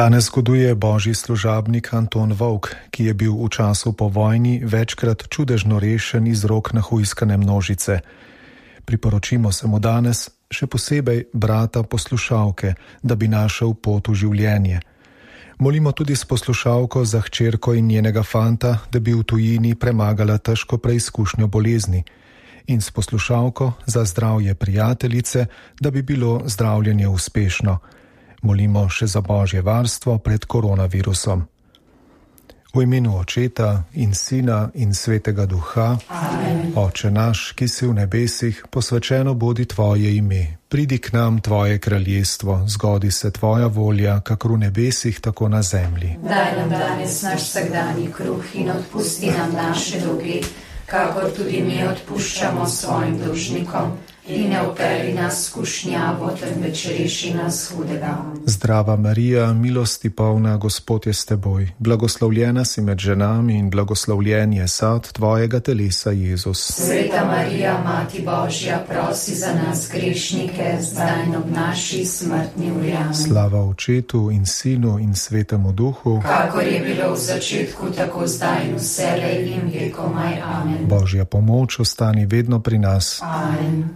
Danes zgoduje božji služabnik Anton Vovk, ki je bil v času po vojni večkrat čudežno rešen iz rok nahujskane množice. Priporočimo se mu danes, še posebej brata poslušalke, da bi našel pot v življenje. Molimo tudi s poslušalko za hčerko in njenega fanta, da bi v tujini premagala težko preizkušnjo bolezni. In s poslušalko za zdravje prijateljice, da bi bilo zdravljenje uspešno. Molimo še za božje varstvo pred koronavirusom. V imenu Očeta in Sina in Svetega Duha. Amen. Oče naš, ki si v nebesih, posvečeno bodi tvoje ime. Pridi k nam tvoje kraljestvo, zgodi se tvoja volja, kakor v nebesih, tako na zemlji. Daj nam danes naš vsakdanji kruh in odpusti nam naše dolge, kakor tudi mi odpuščamo svojim dolžnikom. In ne vpelji nas v skušnjavo, temveč reši nas hudega. Zdrava Marija, milosti polna, Gospod je s teboj. Blagoslovljena si med ženami in blagoslovljen je sad tvojega telesa, Jezus. Sveta Marija, Mati Božja, prosi za nas grešnike, zdaj in ob naši smrtni uri. Amen. Slava Očetu in Sinu in Svetemu Duhu, kakor je bilo v začetku, tako zdaj in vselej in vekomaj. Amen. Božja pomoč ostani vedno pri nas. Amen.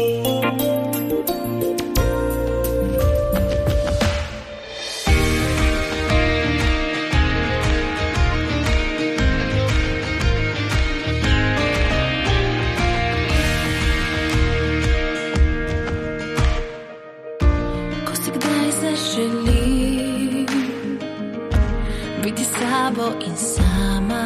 In sama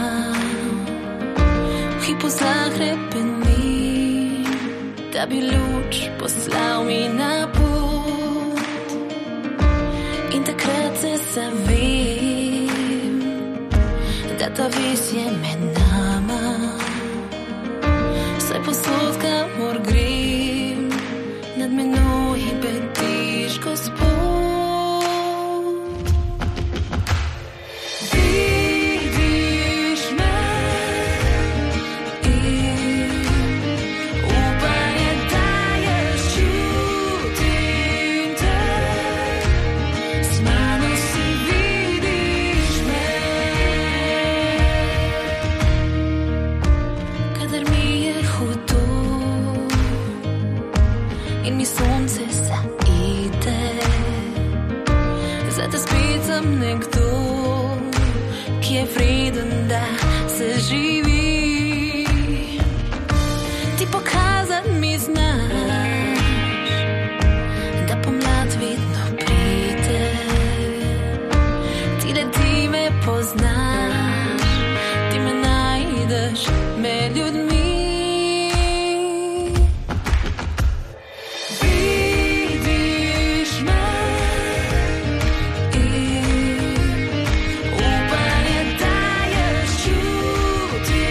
v hipu zahrepenim, da bi luč poslal mi na put. In takrat se zavem, da ta vis je med nama. Vsaj posod, kamor grem, nad menoj bediš, Gospod. Nekdo, ki je vreden, da se živi. Ti pokazat mi znaš, da pomlad vedno pride. Ti da ti me poznaš, ti me najdeš med ljudmi. Upanje daješ čuti.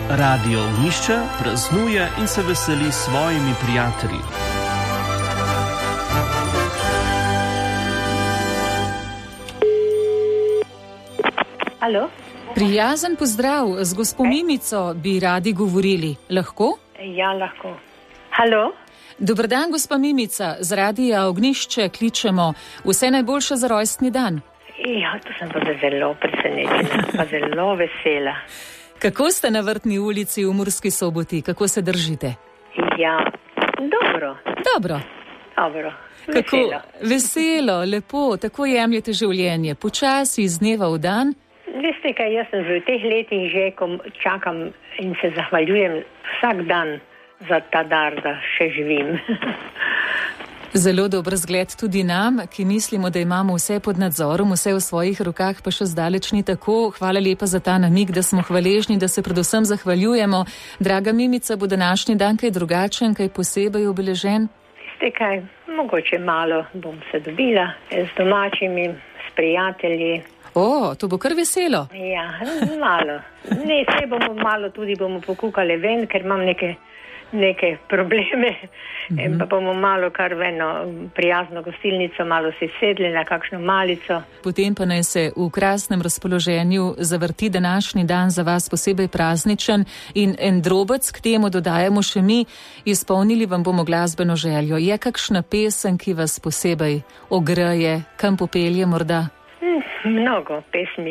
Radio Ognjišče praznuje in se veseli s svojimi prijatelji. Halo? Prijazen pozdrav, z gospo Mimico bi radi govorili. Lahko? Ja, lahko. Halo? Dober dan, gospa Mimica, z Radia Ognjišče kličemo. Vse najboljše za rojstni dan. Ja, to sem pa zelo presenečena, pa zelo vesela. Kako ste na Vrtni ulici v Murski Soboti? Kako se držite? Ja, dobro. Dobro. Veselo. Kako? Veselo, lepo, tako jemljete življenje. Počasi, iz dneva v dan. Veste kaj, jaz sem v teh letih že, ko čakam in se zahvaljujem vsak dan za ta dar, da še živim. Zelo dober zgled tudi nam, ki mislimo, da imamo vse pod nadzorom, vse v svojih rokah, pa še zdaleč ni tako. Hvala lepa za ta namig, da smo hvaležni, da se predvsem zahvaljujemo. Draga Mimica, bo današnji dan kaj drugačen, kaj posebej obeležen? Veste kaj, mogoče malo bom se dobila z domačimi, s prijatelji. To bo kar veselo. Ja, malo. Ne, se bomo malo tudi pokukali ven, ker imam neke probleme. Pa bomo malo kar v eno prijazno gostilnico, malo si sedli na kakšno malico. Potem pa naj se v krasnem razpoloženju zavrti današnji dan za vas posebej prazničen in en drobec k temu dodajamo še mi, izpolnili vam bomo glasbeno željo. Je kakšna pesem, ki vas posebej ogreje, kam popelje morda? Mnogo pesmi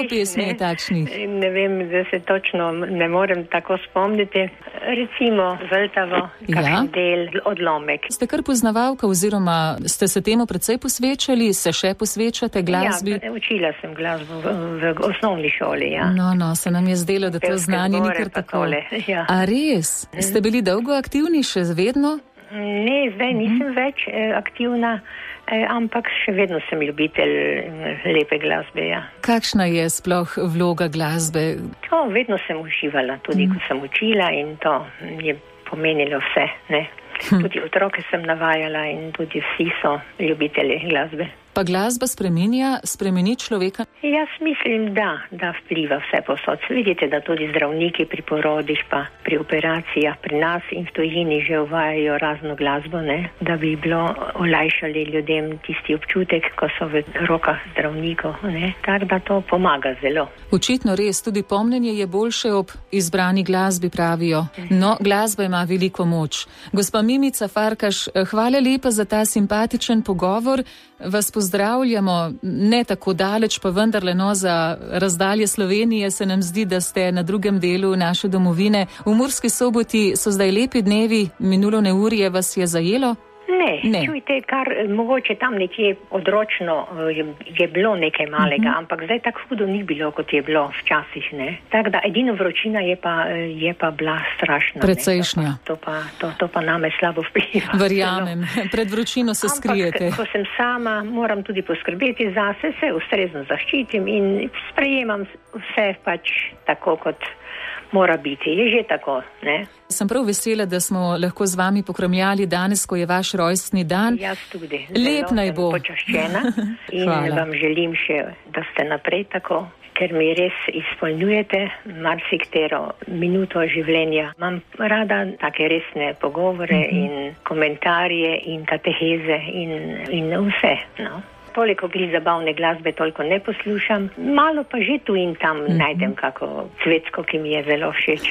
je takšnih. Ne vem, da se točno ne morem tako spomniti. Recimo Vltavo, kakšen del, Odlomek. Ste kar poznavalka oziroma ste se temu precej posvečali, se še posvečate glasbi? Ja, učila sem glasbo v osnovni šoli, ja. No, se nam je zdelo, da to znanje ni kar tako. Ja. A res? Ste bili dolgo aktivni, še vedno? Ne, zdaj nisem več aktivna, ampak še vedno sem ljubitelj lepe glasbe, ja. Kakšna je sploh vloga glasbe? Vedno sem uživala, tudi ko sem učila in to je pomenilo vse, ne. Tudi otroke sem navajala in tudi vsi so ljubitelji glasbe. Pa glasba spremeni človeka? Jaz mislim, da vpliva vse posod. Vidite, da tudi zdravniki pri porodih pa pri operacijah pri nas in v tujini že uvajajo razno glasbo, ne? Da bi bilo olajšali ljudem tisti občutek, ko so v rokah zdravnikov, ne? Tako da to pomaga zelo. Očitno res, tudi pomnenje je boljše ob izbrani glasbi, pravijo. No, glasba ima veliko moč. Gospa Mimica Farkaš, hvala lepa za ta simpatičen pogovor. Vas pozdravljamo, ne tako daleč, pa vendarle za razdalje Slovenije se nam zdi, da ste na drugem delu naše domovine. V Murski Soboti so zdaj lepi dnevi, minulo neurje vas je zajelo? Ne. Čujte, kar mogoče tam nekje odročno je bilo nekaj malega, ampak zdaj tako hudo ni bilo, kot je bilo včasih, ne. Tako da edino vročina je pa bila strašna. Precejšnja. To pa name slabo vpliva. Verjamem, pred vročino se skrijete. Ampak, ko sem sama, moram tudi poskrbeti zase, se ustrezno zaščitim in sprejemam vse pač tako, kot mora biti. Je že tako, ne. Sem prav vesela, da smo lahko z vami pokramljali danes, ko je vaš rojstni dan. Jaz tudi. Lep naj bo. Počaščena in vam želim še, da ste naprej tako, ker mi res izpolnjujete marsikatero minuto življenja. Imam rada take resne pogovore in komentarje in kateheze in vse, no. Toliko glih zabavne glasbe toliko ne poslušam, malo pa že tu in tam najdem kako cvetko, ki mi je zelo všeč.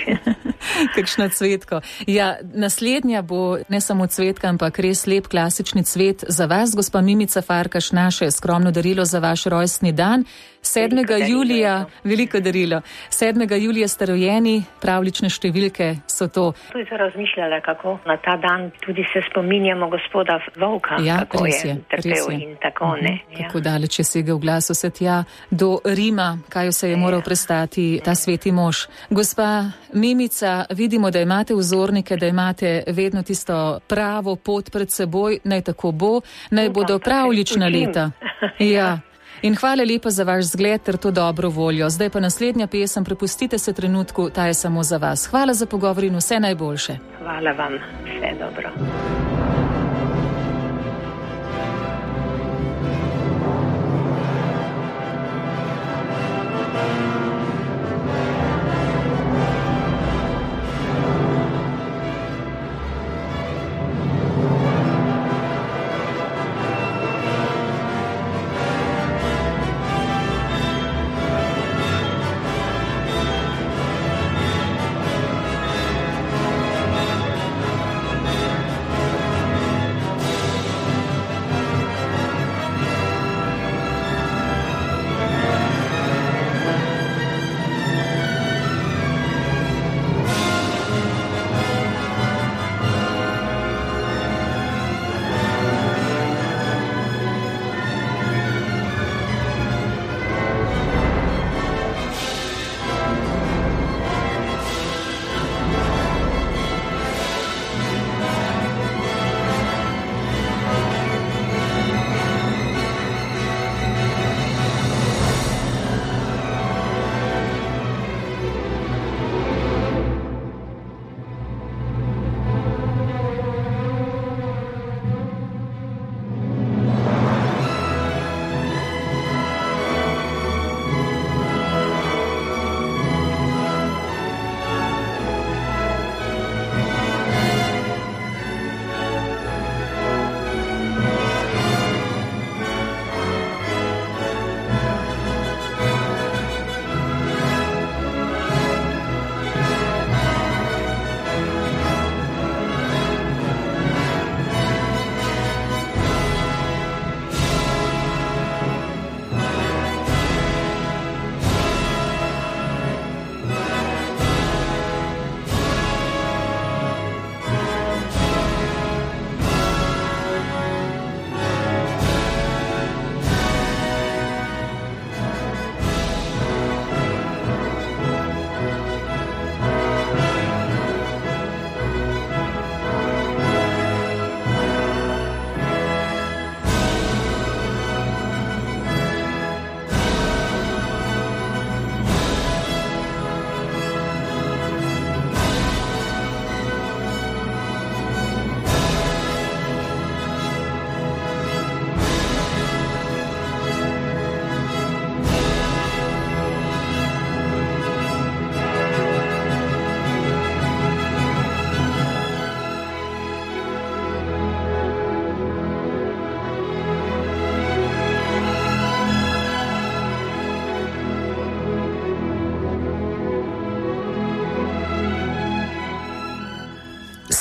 Kakšna cvetko. Ja, naslednja bo ne samo cvetka, ampak res lep klasični cvet za vas, gospa Mimica Farkaš, naše skromno darilo za vaš rojstni dan. 7. julija, veliko darilo. 7. julija ste rojeni, pravlične številke so to. Tu je razmišljala, kako na ta dan tudi se spominjamo gospoda Vovka, kako je trpel in tako, ne. Kako daleč je segel glas vse tja do Rima, kaj vse je moral prestati ta sveti mož. Gospa Mimica, vidimo, da imate vzornike, da imate vedno tisto pravo pot pred seboj, naj tako bo, naj bodo pravlična leta. Ja. In hvala lepa za vaš zgled ter to dobro voljo. Zdaj pa naslednja pesem, prepustite se trenutku, ta je samo za vas. Hvala za pogovor in vse najboljše. Hvala vam, vse dobro.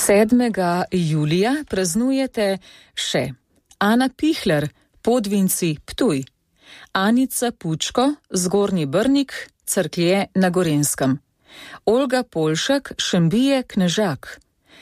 7. julija praznujete še Ana Pihler, Podvinci, Ptuj, Anica Pučko, Zgornji Brnik, Cerklje na Gorenjskem, Olga Polšak, Šembije, Knežak,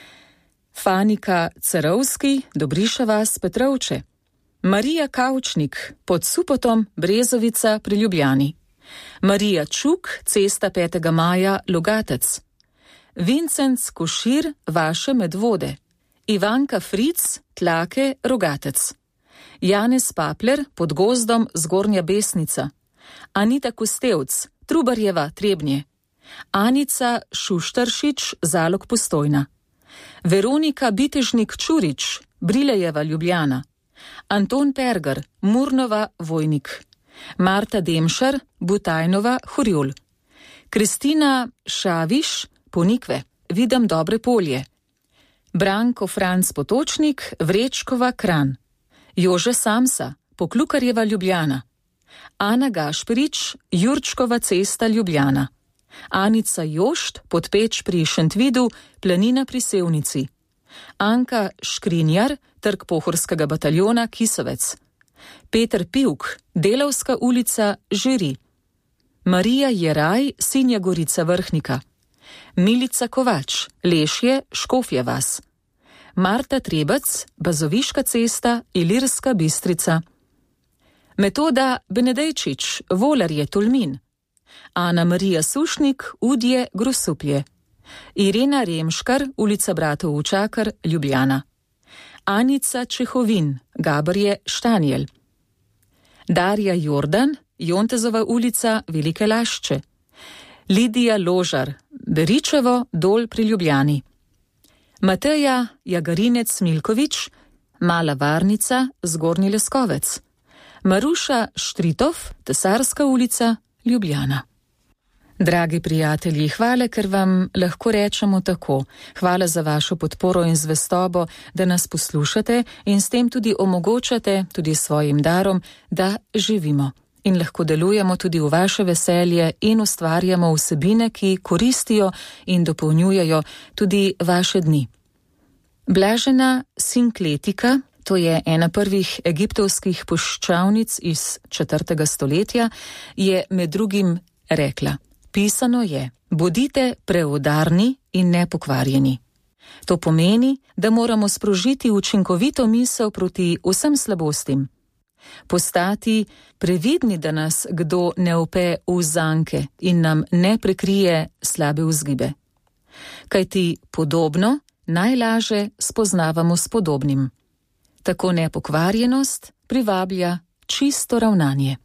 Fanika Cerovski, Dobriša vas, Petrovče, Marija Kavčnik, Pod Supotom, Brezovica pri Ljubljani, Marija Čuk, Cesta 5. maja, Logatec, Vincenc Košir, Vaše Medvode, Ivanka Fric, Tlake, Rogatec, Janez Papler, Pod gozdom, Zgornja Besnica, Anita Kostevc, Trubarjeva, Trebnje, Anica Šuštaršič, Zalog Postojna, Veronika Bitežnik Čurič, Brilejeva, Ljubljana, Anton Perger, Murnova, Vojnik, Marta Demšar, Butajnova, Horjul, Kristina Šaviš, Ponikve, Videm Dobre Polje, Branko Franc Potočnik, Vrečkova, Kran, Jože Samsa, Poklukarjeva, Ljubljana, Ana Gašperič, Jurčkova cesta, Ljubljana, Anica Jošt, Podpeč pri Šentvidu, Planina pri Sevnici, Anka Škrinjar, Trg Pohorskega bataljona, Kisovec, Peter Pivk, Delavska ulica, Žiri, Marija Jeraj, Sinja Gorica, Vrhnika, Milica Kovač, Lešje, Škofje vas, Marta Trebec, Bazoviška cesta, Ilirska Bistrica, Metoda Benedejčič, Volarje, Tolmin, Ana Marija Sušnik, Udje, Grosuplje, Irena Remškar, ulica Bratov Učakar, Ljubljana, Anica Čehovin, Gabrje, Štanjel, Darja Jordan, Jontezova ulica, Velike Lašče, Lidija Ložar, Beričevo, Dol pri Ljubljani, Mateja Jagarinec Milkovič, Mala Varnica, Zgornji Leskovec, Maruša Štritov, Tesarska ulica, Ljubljana. Dragi prijatelji, hvala, ker vam lahko rečemo tako. Hvala za vašo podporo in zvestobo, da nas poslušate in s tem tudi omogočate, tudi svojim darom, da živimo in lahko delujemo tudi v vaše veselje in ustvarjamo vsebine, ki koristijo in dopolnjujejo tudi vaše dni. Blažena Sinkletika, to je ena prvih egiptovskih puščavnic iz 4. stoletja, je med drugim rekla: pisano je, bodite preudarni in nepokvarjeni. To pomeni, da moramo sprožiti učinkovito misel proti vsem slabostim. Postati previdni, da nas kdo ne upe v zanke in nam ne prekrije slabe vzgibe. Kajti podobno najlaže spoznavamo s podobnim. Tako nepokvarjenost privablja čisto ravnanje.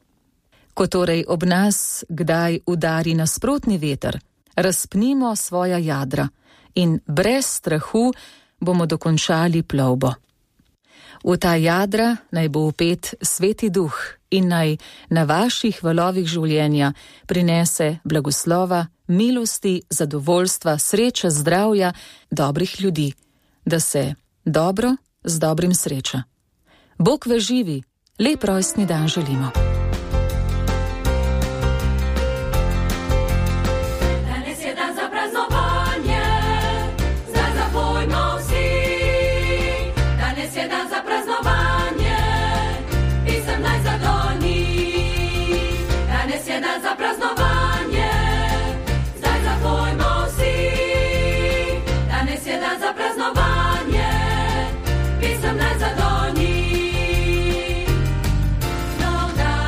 Ko torej ob nas kdaj udari nasprotni veter, razpnimo svoja jadra in brez strahu bomo dokončali plovbo. V ta jadra naj bo vpet Sveti Duh in naj na vaših valovih življenja prinese blagoslova, milosti, zadovoljstva, sreče, zdravja, dobrih ljudi, da se dobro z dobrim sreča. Bog ve živi, lep rojstni dan želimo. No,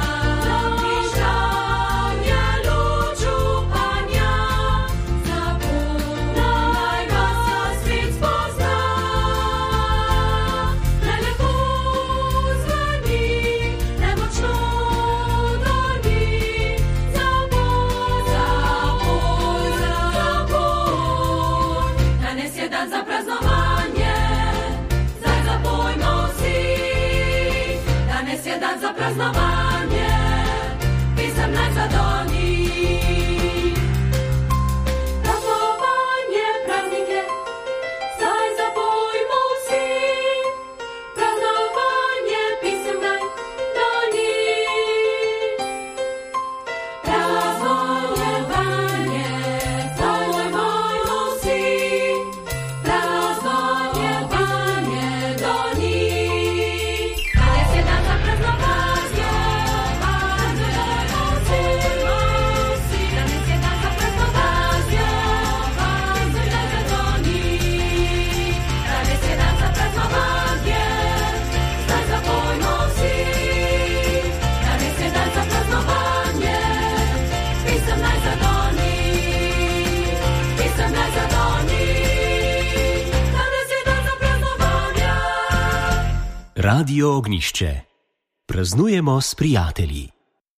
Radio Ognjišče. Praznujemo s prijatelji.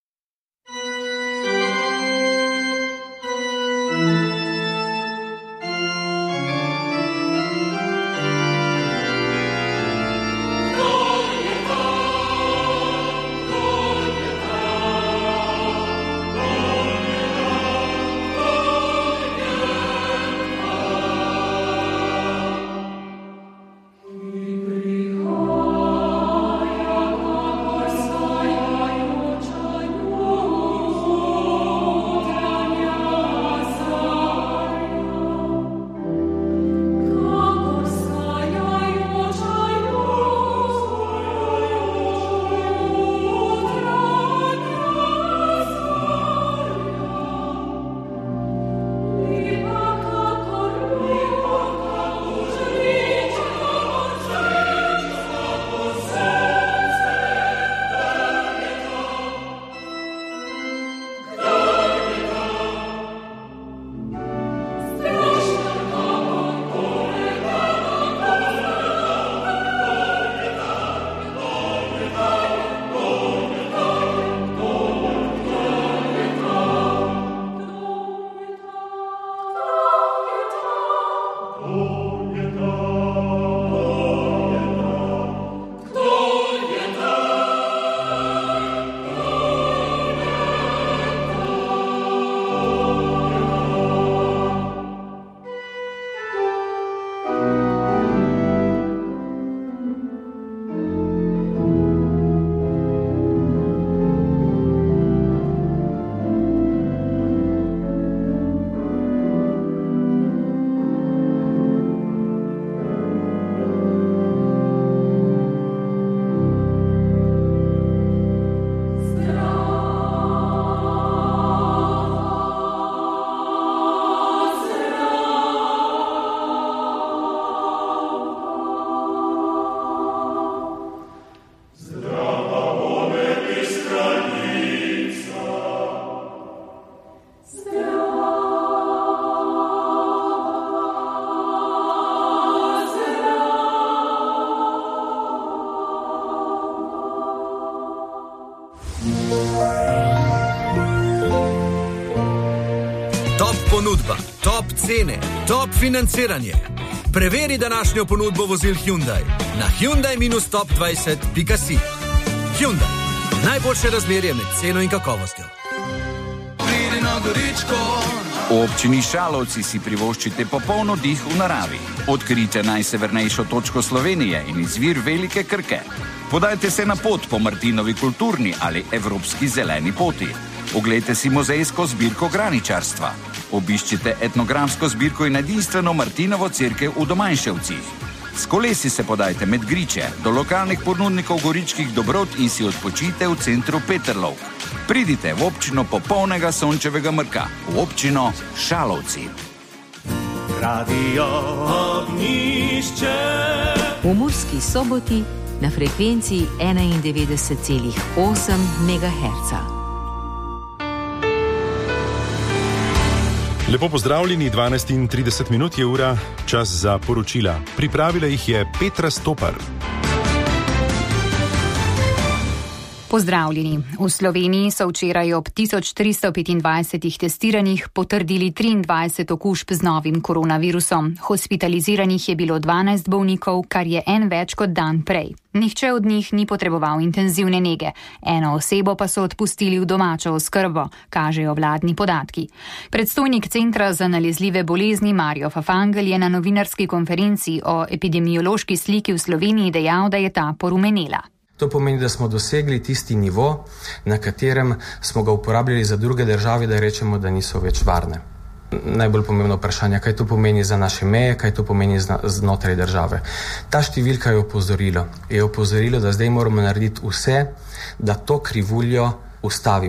Ponudba, top cene, top financiranje. Preveri današnjo ponudbo vozil Hyundai na hyundai-top20.si. Hyundai. Najboljše razmerje med ceno in kakovostjo. Pridi na Goričko. V občini Šalovci si privoščite popolno dih v naravi. Odkrijte najsevernejšo točko Slovenije in izvir Velike Krke. Podajte se na pot po Martinovi kulturni ali evropski zeleni poti. Oglejte si muzejsko zbirko graničarstva. Obiščite etnografsko zbirko in edinstveno Martinovo cerkev v Domanjševcih. S kolesi se podajte med Griče, do lokalnih ponudnikov goričkih dobrot in si odpočite v centru Peterlov. Pridite v občino popolnega sončevega mrka, v občino Šalovci. Radio Ognjišče. V Murski Soboti na frekvenciji 91,8 MHz. Lepo pozdravljeni, 12:30 je ura, čas za poročila. Pripravila jih je Petra Stopar. Pozdravljeni. V Sloveniji so včeraj ob 1325 testiranih potrdili 23 okužb z novim koronavirusom. Hospitaliziranih je bilo 12 bolnikov, kar je en več kot dan prej. Nihče od njih ni potreboval intenzivne nege. Eno osebo pa so odpustili v domačo oskrbo, kažejo vladni podatki. Predstojnik Centra za nalezljive bolezni Mario Fafangel je na novinarski konferenci o epidemiološki sliki v Sloveniji dejal, da je ta porumenela. To pomeni, da smo dosegli tisti nivo, na katerem smo ga uporabljali za druge države, da rečemo, da niso več varne. Najbolj pomembno vprašanje, kaj to pomeni za naše meje, kaj to pomeni znotraj države. Ta številka je opozorilo, da zdaj moramo narediti vse, da to krivuljo ustavimo.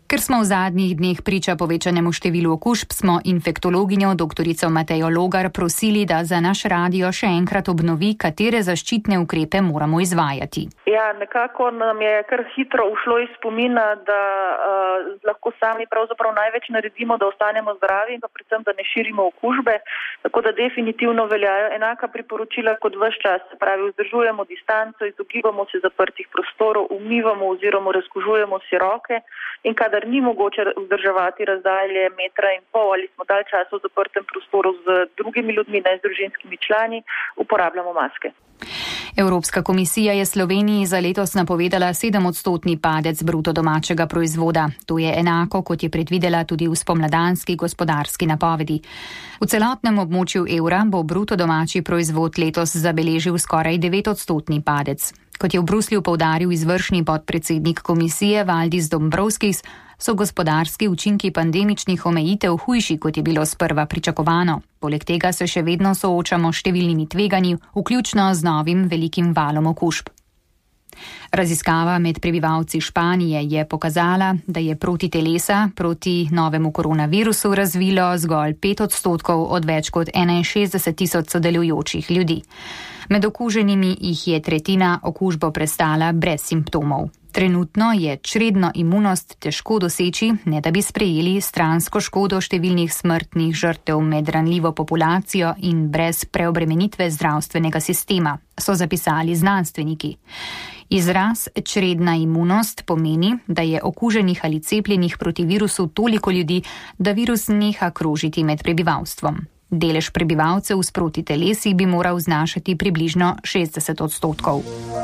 Ker smo v zadnjih dneh priča povečanemu številu okužb, smo infektologinjo doktorico Matejo Logar prosili, da za naš radio še enkrat obnovi, katere zaščitne ukrepe moramo izvajati. Ja, nekako nam je kar hitro ušlo iz spomina, da lahko sami pravzaprav največ naredimo, da ostanemo zdravi in pa predvsem, da ne širimo okužbe. Tako da definitivno veljajo enaka priporočila kot ves čas. Se pravi, vzdržujemo distanco, izogibamo se zaprtih prostorov, umivamo oziroma razkužujemo si roke in kadar ni mogoče vzdrževati razdalje 1,5 metra ali smo dalj časa v zaprtem prostoru z drugimi ljudmi, ne z družinskimi člani, uporabljamo maske. Evropska komisija je Sloveniji za letos napovedala 7% padec bruto domačega proizvoda. To je enako, kot je predvidela tudi v spomladanski gospodarski napovedi. V celotnem območju evra bo bruto domači proizvod letos zabeležil skoraj 9% padec. Kot je v Bruslju poudaril izvršni podpredsednik komisije Valdis Dombrovskis, so gospodarski učinki pandemičnih omejitev hujši, kot je bilo sprva pričakovano. Poleg tega se še vedno soočamo s številnimi tveganji, vključno z novim velikim valom okužb. Raziskava med prebivalci Španije je pokazala, da je protitelesa proti novemu koronavirusu razvilo zgolj 5% od več kot 61,000 sodelujočih ljudi. Med okuženimi jih je tretjina okužbo prestala brez simptomov. Trenutno je čredno imunost težko doseči, ne da bi sprejeli stransko škodo številnih smrtnih žrtev med ranljivo populacijo in brez preobremenitve zdravstvenega sistema, so zapisali znanstveniki. Izraz čredna imunost pomeni, da je okuženih ali cepljenih proti virusu toliko ljudi, da virus neha krožiti med prebivalstvom. Delež prebivalcev s protitelesi bi moral znašati približno 60%.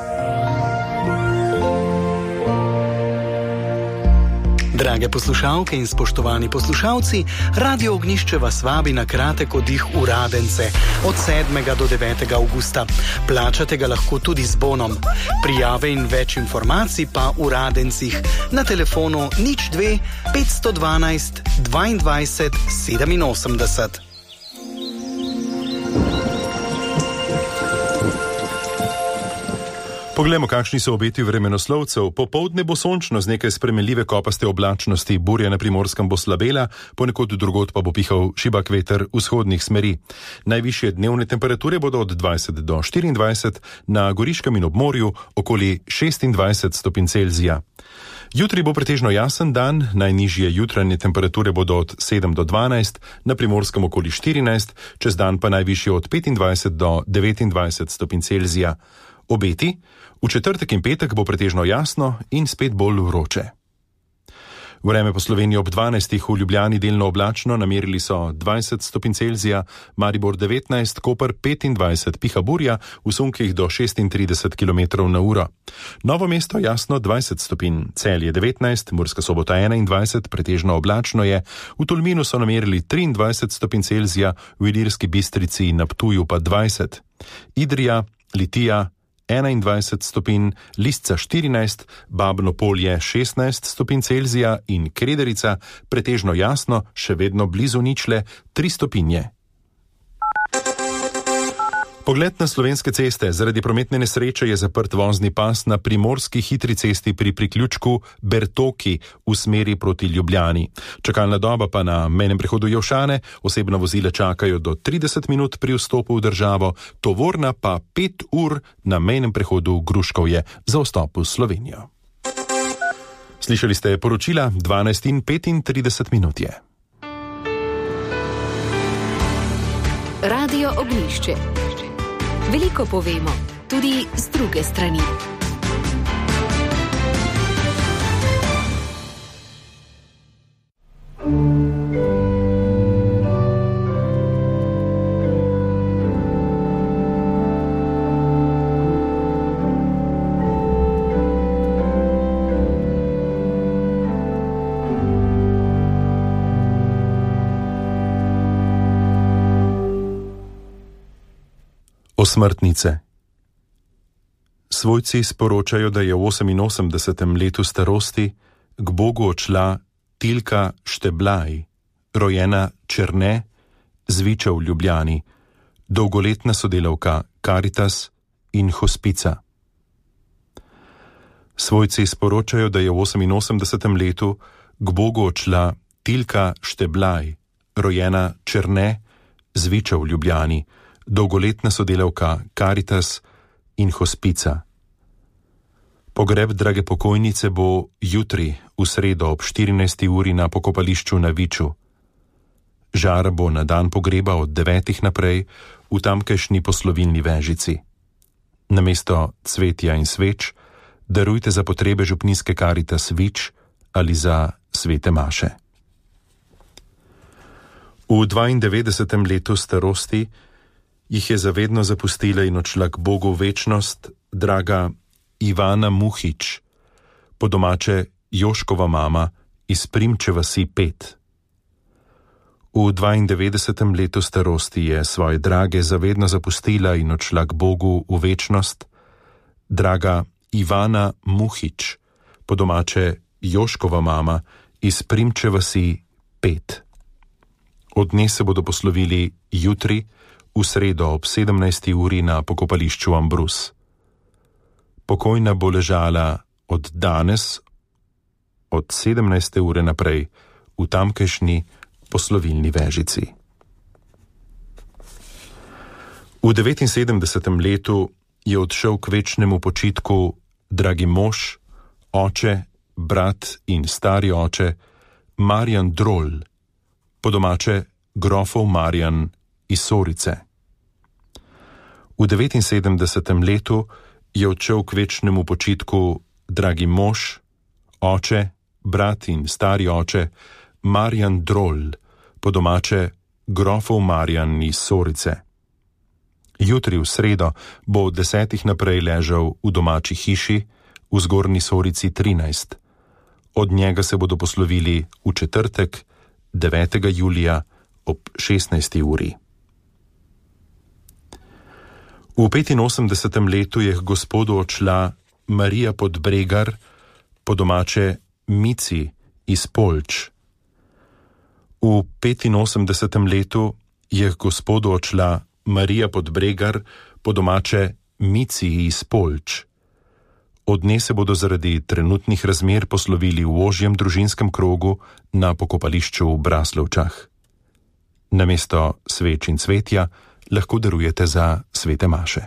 Drage poslušalke in spoštovani poslušalci, Radio Ognjišče vas vabi na kratek oddih v Radence od 7. do 9. avgusta. Plačate ga lahko tudi z bonom. Prijave in več informacij pa v Radencih na telefonu 02 512 22 87. Poglejmo, kakšni so obeti vremenoslovcev. Popoldne bo sončno z nekaj spremenljive kopaste oblačnosti, burja na Primorskem bo slabela, ponekod drugod pa bo pihal šibak veter vzhodnih smeri. Najvišje dnevne temperature bodo od 20 do 24, na Goriškem in ob morju okoli 26 stopinj Celzija. Jutri bo pretežno jasen dan, najnižje jutranje temperature bodo od 7 do 12, na Primorskem okoli 14, čez dan pa najvišje od 25 do 29 stopinj Celzija. Obeti? V četrtek in petek bo pretežno jasno in spet bolj vroče. Vreme po Sloveniji ob 12. v Ljubljani delno oblačno, namerili so 20 stopinj Celzija, Maribor 19, Koper 25, piha burja, v sunkih do 36 km/h. Novo mesto jasno 20 stopinj, Celje 19, Murska Sobota 21, pretežno oblačno je, v Tolminu so namerili 23 stopinj Celzija, v Ilirski Bistrici na Ptuju pa 20. Idrija, Litija 21 stopinj, Lisca 14, Babno Polje 16 stopinj Celzija in Krederica pretežno jasno, še vedno blizu ničle 3 stopinje. Pogled na slovenske ceste. Zaradi prometne nesreče je zaprt vozni pas na primorski hitri cesti pri priključku Bertoki v smeri proti Ljubljani. Čakalna doba pa na mejnem prehodu Jevšane, osebna vozila čakajo do 30 minut pri vstopu v državo, tovorna pa 5 ur na mejnem prehodu Gruškovje za vstop v Slovenijo. Slišali ste poročila 12:35 je. Radio Ognjišče. Veliko povemo, tudi z druge strani. Osmrtnice. Svojci sporočajo, da je v 88. letu starosti k Bogu odšla Tilka Šteblaj, rojena Černe, Zviča v Ljubljani, dolgoletna sodelavka Karitas in Hospica. Svojci sporočajo, da je v 88. letu k Bogu odšla Tilka Šteblaj, rojena Černe, z Viča v Ljubljani, dolgoletna sodelavka Caritas in Hospica. Pogreb drage pokojnice bo jutri, v sredo ob 14. uri na pokopališču na Viču. Žar bo na dan pogreba od 9. naprej v tamkajšnji poslovilni Vežici. Namesto cvetja in sveč darujte za potrebe župnijske Caritas Vič ali za svete maše. V 92. letu starosti jih je zavedno zapustila in odšla k Bogu v večnost draga Ivana Muhič, po domače Joškova mama iz Primče vasi 5. V 92. letu starosti je svoje drage zavedno zapustila in odšla k Bogu v večnost draga Ivana Muhič, po domače Joškova mama iz Primče vasi 5. Od nje se bodo poslovili jutri, v sredo ob 17. uri na pokopališču Ambrus. Pokojna bo ležala od danes, od 17. ure naprej, v tamkajšnji poslovilni Vežici. V 79. letu je odšel k večnemu počitku dragi mož, oče, brat in stari oče Marjan Drol, po domače grofov Marjan iz Sorice. V 79. letu je odšel k večnemu počitku dragi mož, oče, brat in stari oče Marjan Drol, po domače grofov Marjan iz Sorice. Jutri v sredo bo od 10. naprej ležal v domači hiši v Zgornji Sorici 13. Od njega se bodo poslovili v četrtek, 9. julija ob 16. uri. V 85. letu je k Gospodu odšla Marija Podbregar, po domače Mici iz Polč. V 85. letu je k Gospodu odšla Marija Podbregar, po domače Mici iz Polč. Od nje se bodo zaradi trenutnih razmer poslovili v ožjem družinskem krogu na pokopališču v Braslovčah. Namesto sveč in cvetja lahko darujete za svete maše.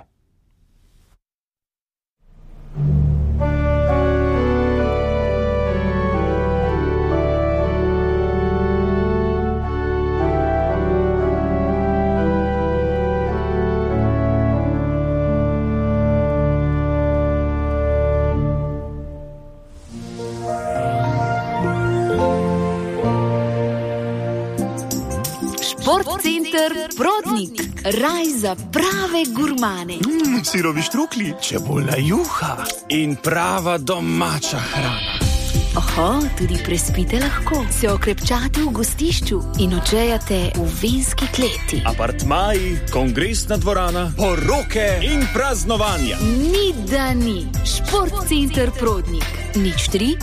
Center Prodnik, raj za prave gurmane. Sirovi štruklji, čebula juha in prava domača hrana. Oho, tudi prespite lahko, se okrepčate v gostišču in odžejate v vinski kleti. Apartmaji, kongresna dvorana, poroke in praznovanja. Ni da ni. Šport Center Prodnik. 03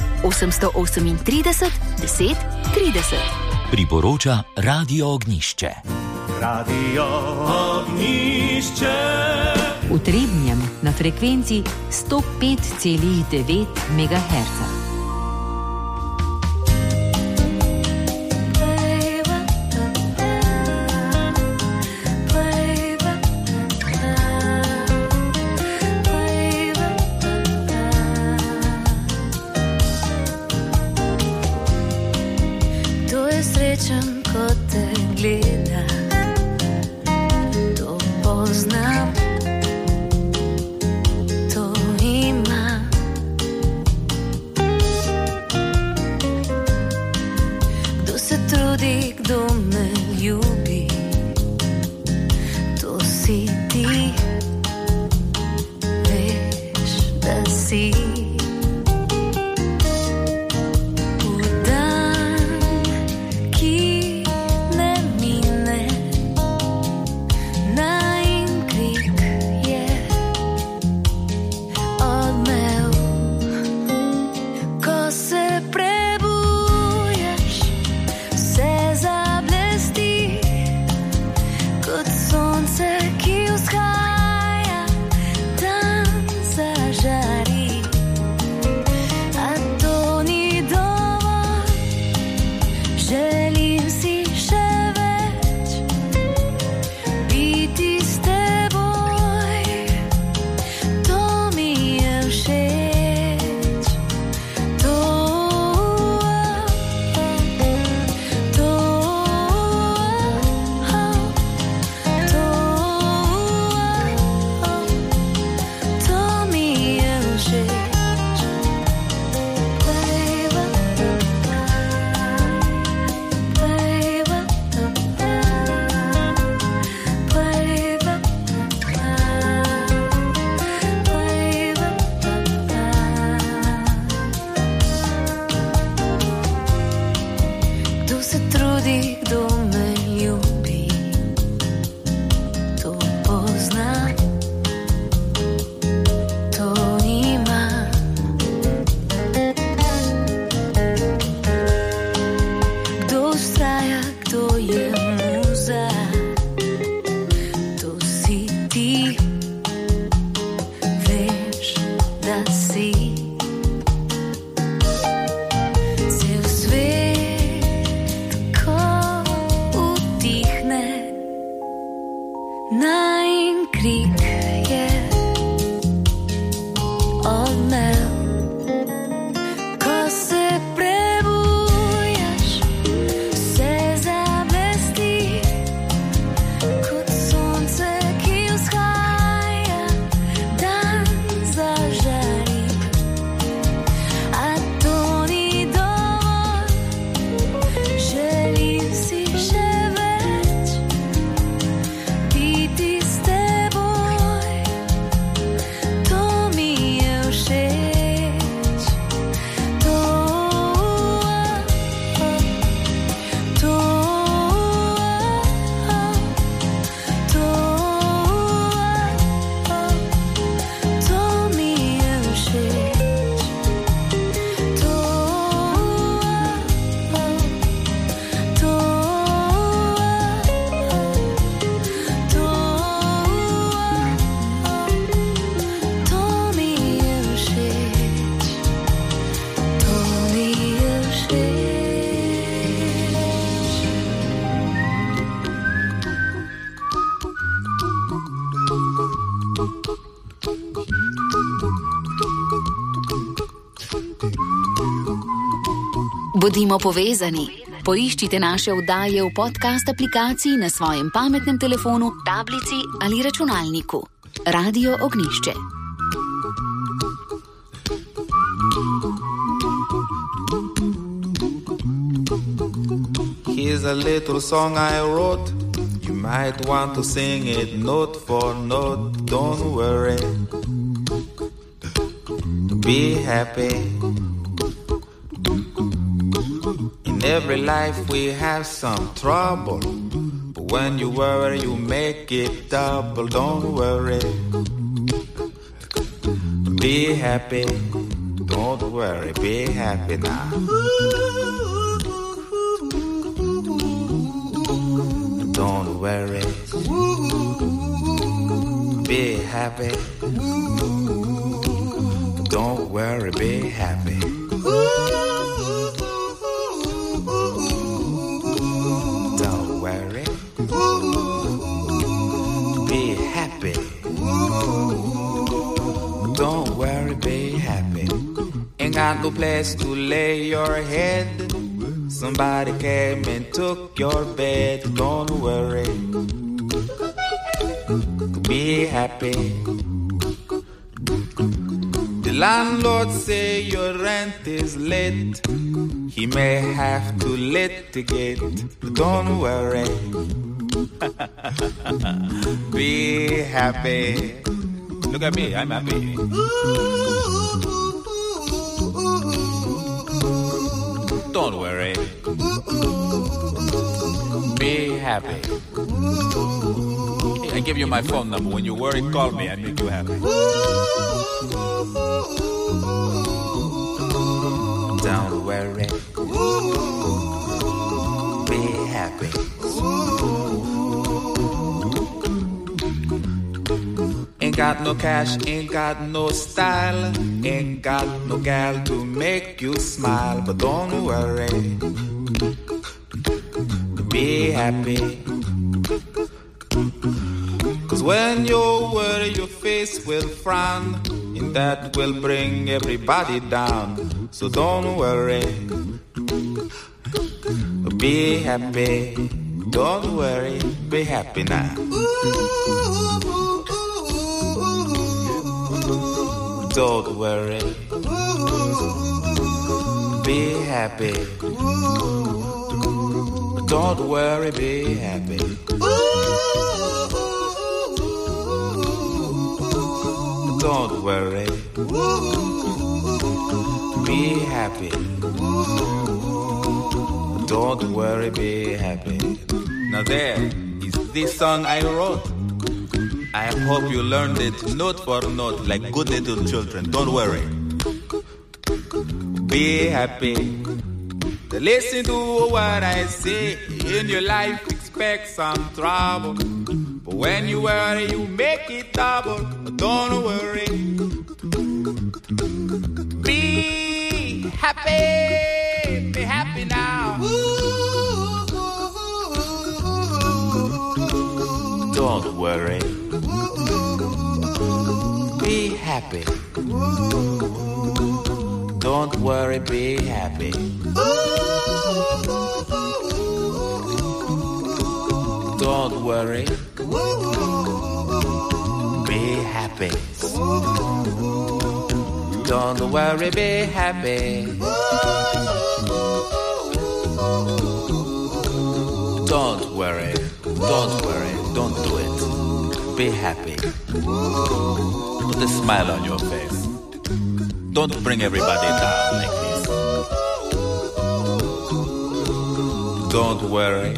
838 10 30. Priporoča Radio Ognjišče. Radio Ognjišče. V Trebnjem na frekvenci 105,9 MHz. Sonce, ki vzhaja, dan zažari. tudi kdo me ljubi, to pozna, to ima. Kdo vztraja, kdo je muza, to si ti, veš, da si. Najin krik je odmel, ko se prebujaš, se zablesti kot sonce, ki vzhaja, dan zažari. A to ni dovolj, želim si še več. Bodimo povezani. Poiščite naše oddaje v podcast aplikaciji na svojem pametnem telefonu, tablici ali računalniku. Radio Ognjišče. Here's a little song I wrote. You might want to sing it note for note. Don't worry. Be happy. In every life we have some trouble, but when you worry you make it double. Don't worry. Be happy. Don't worry. Be happy now. Don't worry. Be happy. Don't worry, be happy. Don't worry. Be happy. Don't worry, be happy. Ain't got no place to lay your head. Somebody came and took your bed. Don't worry. Be happy. The landlord say your rent is late. He may have to litigate. Don't worry. Be happy. Look at me, I'm happy. Don't worry. Be happy. I give you my phone number. When you worry, call me. I make you happy. Don't worry. Be happy. Ain't got no cash, ain't got no style, ain't got no gal to make you smile, but don't worry. Be happy. Cause when you worry your face will frown, and that will bring everybody down. So don't worry. Be happy. Don't worry. Be happy now. Don't worry. Be happy. Don't worry, be happy. Don't worry. Be happy. Don't worry, be happy. Now there is this song I wrote. I hope you learned it note for note like good little children. Don't worry. Be happy. Listen to what I say. In your life expect some trouble, but when you worry you make it double. Don't worry. Be happy. Be happy now. Don't worry. Be happy. Don't worry, be happy. Don't worry. Be happy. Don't worry, be happy. Don't worry. Don't worry. Don't do it. Be happy. Put a smile on your face. Don't bring everybody down like this. Don't worry.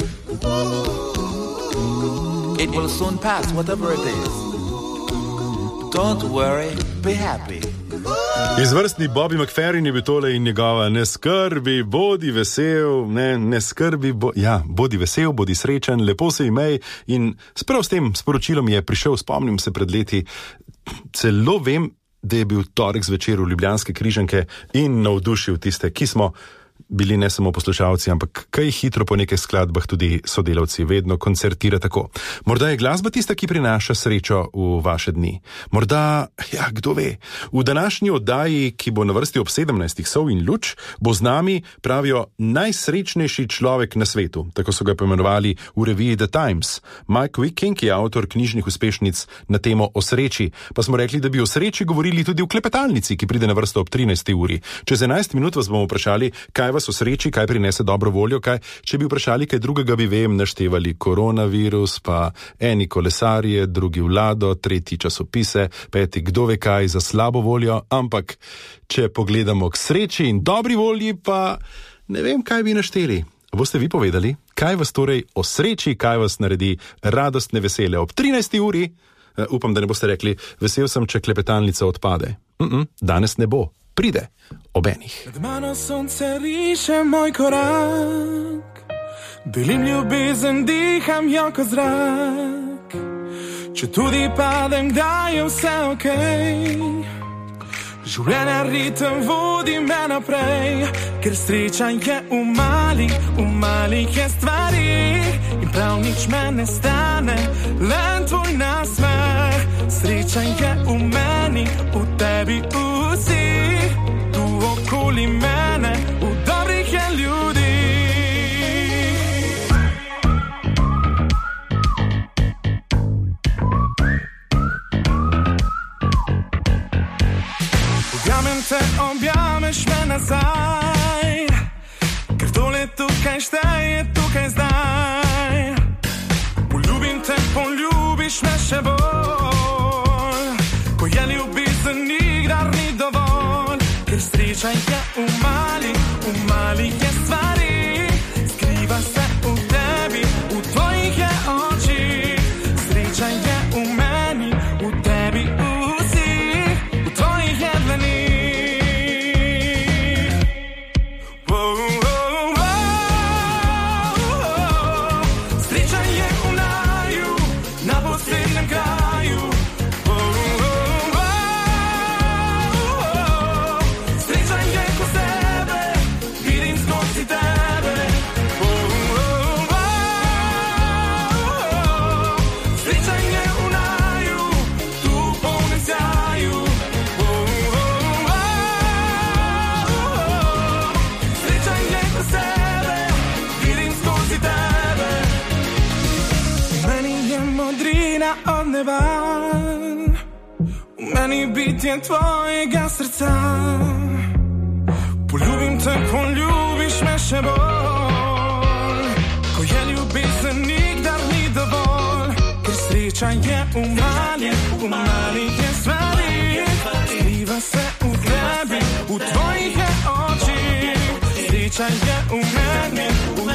It will soon pass, whatever it is. Don't worry, be happy. Izvrstni Bobby McFerrin je bil tole in njegova ne skrbi, bodi vesel, ne skrbi, bodi vesel, bodi srečen, lepo se imej. In sprav s tem sporočilom je prišel, spomnim se pred leti, celo vem, da je bil torek zvečer v Ljubljanske Križanke in navdušil tiste, ki smo bili ne samo poslušalci, ampak kaj hitro po nekaj skladbah tudi sodelavci, vedno koncertira tako. Morda je glasba tista, ki prinaša srečo v vaše dni. Morda, kdo ve, v današnji oddaji, ki bo na vrsti ob 17. Sol in luč, bo z nami, pravijo, najsrečnejši človek na svetu, tako so ga poimenovali v reviji The Times. Mike Wiking je avtor knjižnih uspešnic na temo o sreči, pa smo rekli, da bi o sreči govorili tudi v klepetalnici, ki pride na vrsto ob 13. uri. Čez 11 minut vas bomo vprašali, kaj vas v sreči, kaj prinese dobro voljo, če bi vprašali kaj drugega, bi naštevali koronavirus, pa eni kolesarje, drugi vlado, tretji časopise, peti kdo ve kaj za slabo voljo, ampak če pogledamo k sreči in dobri volji, pa ne vem, kaj bi našteli. Boste vi povedali, kaj vas torej o sreči, kaj vas naredi radostne vesele ob 13. uri? Upam, da ne boste rekli, vesel sem, če klepetalnica odpade. Danes ne bo. Pride ob enih. Nad mano sonce riše moj korak, delim ljubezen, diham jo kot zrak. Če tudi padem, kdaj je vse okej, življenja ritem vodi me naprej, ker sreča je v malih je stvari in prav nič me ne stane, len tvoj nasmeh. Sreča je v meni, v tebi, vsi tu okoli mene, v dobrih je ljudi. Objameš me nazaj, ker tole tukaj šteje, tukaj zdaj. Poljubim te, poljubiš me še bolj, ko je ljubezen nikdar ni dovolj, ker sreča je v malih je stvari, skriva se v tebi, v tvojih je oči. Sreča je v meni, v tebi, vsi, v tvojih je dlani. Od neba, v meni bitje tvojega srca. Poljubim te, poljubiš me še bolj, ko je ljubezen nikdar ni dovolj, ker sreča je v malih je stvari, skriva se v tebi, v tvojih je oči. Sreča je v meni, v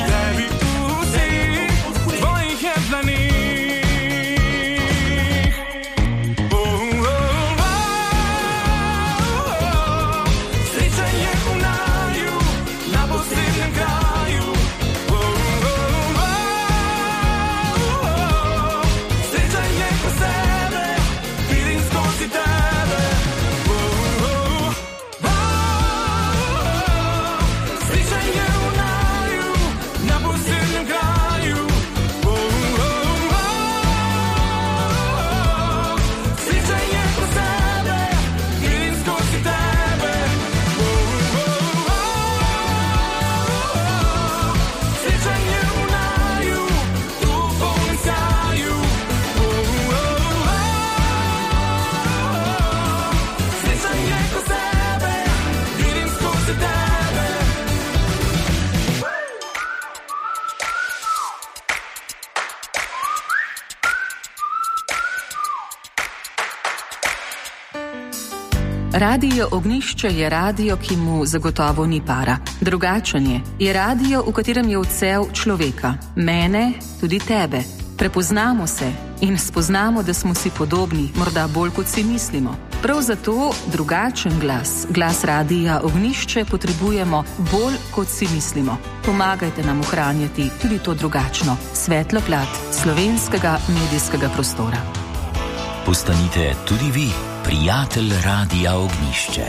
Radio Ognjišče je radio, ki mu zagotovo ni para. Drugačen je radio, v katerem je odsev človeka. Mene, tudi tebe. Prepoznamo se in spoznamo, da smo si podobni, morda bolj kot si mislimo. Prav zato drugačen glas Radia Ognjišče potrebujemo bolj kot si mislimo. Pomagajte nam ohranjati tudi to drugačno, svetlo plat slovenskega medijskega prostora. Postanite tudi vi prijatelj Radia Ognjišče.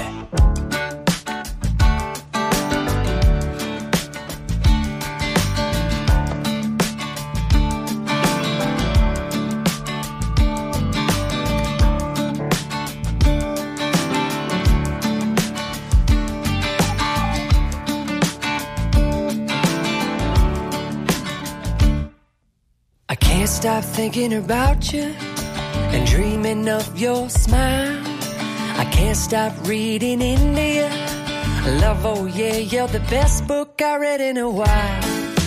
I can't stop thinking about you and dreaming of your smile. I can't stop reading into you. Love, oh yeah, you're the best book I read in a while.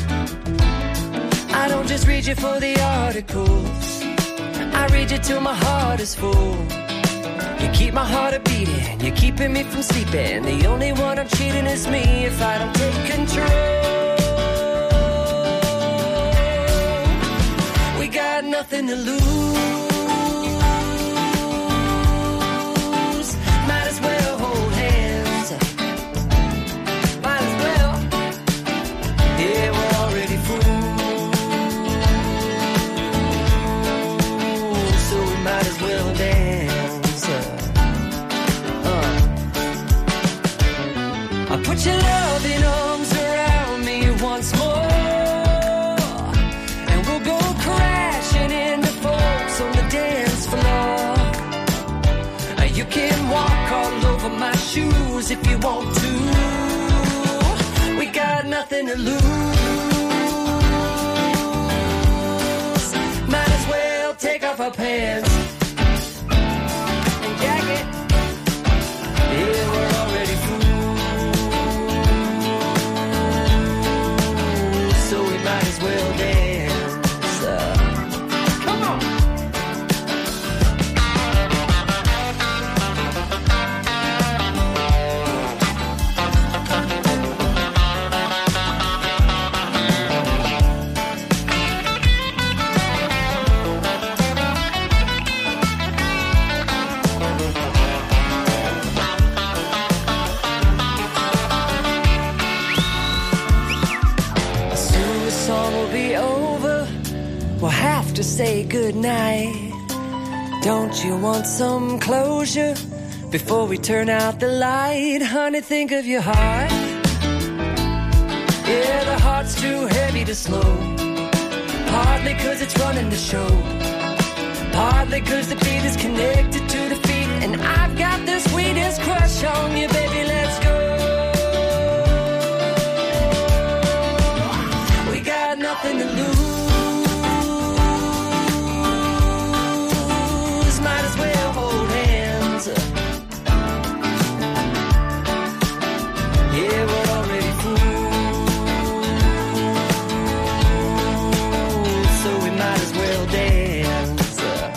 I don't just read you for the articles, I read you till my heart is full. You keep my heart a beating, you're keeping me from sleeping. The only one I'm cheating is me if I don't take control. We got nothing to lose. Put your loving arms around me once more, and we'll go crashing into folks on the dance floor. You can walk all over my shoes if you want to. We got nothing to lose. Might as well take off our pants and jacket. Yeah, we're already through. We'll dance. Come on. To say goodnight. Don't you want some closure before we turn out the light? Honey, think of your heart. Yeah, the heart's too heavy to slow. Partly 'cause it's running the show, partly 'cause the beat is connected to the feet. And I've got the sweetest crush on you, baby, let's go. We got nothing to lose. Might as well hold hands. Yeah, we're already through, so we might as well dance.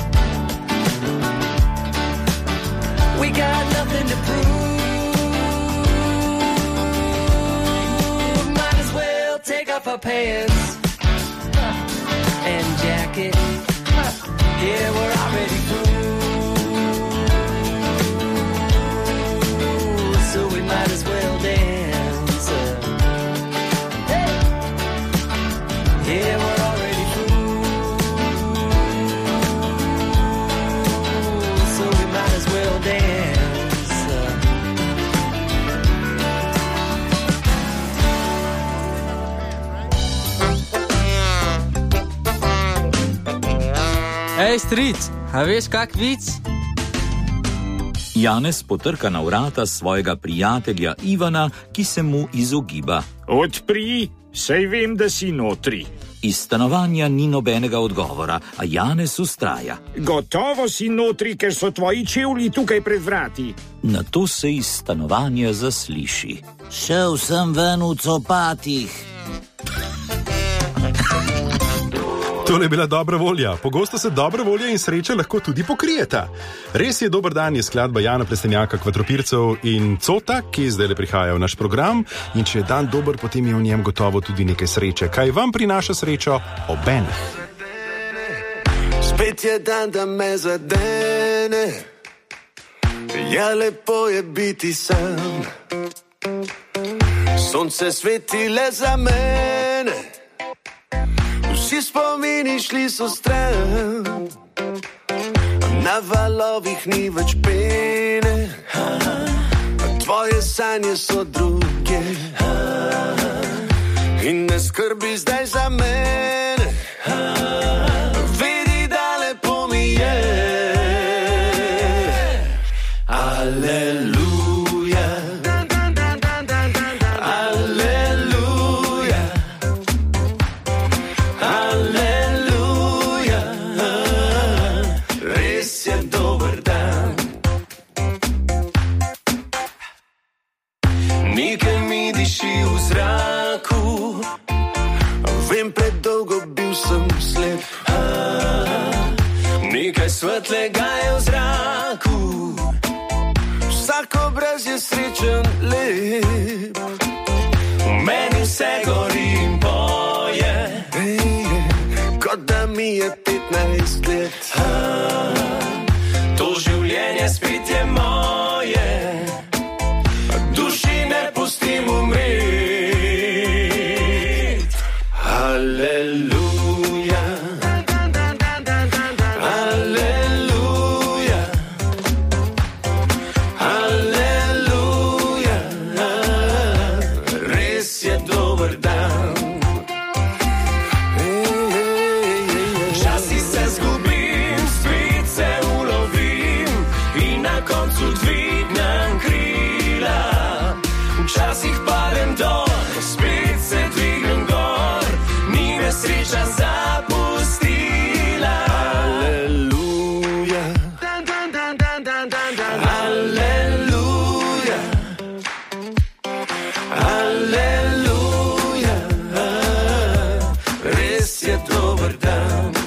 We got nothing to prove. Might as well take off our pants and jacket. Yeah, we're already through. So we might as well dance. Hey. Yeah, we're already through. So we might as well dance. Hej, stric, a veš kak vic? Janez potrka na vrata svojega prijatelja Ivana, ki se mu izogiba. Odpri, saj vem, da si notri. Iz stanovanja ni nobenega odgovora, a Janez ustraja. Gotovo si notri, ker so tvoji čevlji tukaj pred vrati. Nato se iz stanovanja zasliši. Šel sem ven v copatih. Tole je bila dobra volja. Pogosto se dobra volja in sreča lahko tudi pokrijeta. Res je, dober dan je skladba Jana Plestenjaka, Kvadropircev in Cota, ki zdaj le prihaja v naš program. In če je dan dober, potem je v njem gotovo tudi nekaj sreče. Kaj vam prinaša srečo? Obenih. Spet je dan, da me zadene. Ja, lepo je biti sam. Sonce sveti le za mene. Vsi spomini šli so stran. Na valovih ni več pene. Tvoje sanje so druge. In ne skrbi zdaj za mene. Vidi, da lepo mi je. Aleluja. Svetlega je v zraku, vsak obraz je srečen, lep. V meni vse gori in boje, kot da mi je 15 let. To življenje spet je moje, duši ne pustim umret. Aleluja. Res je dober dan.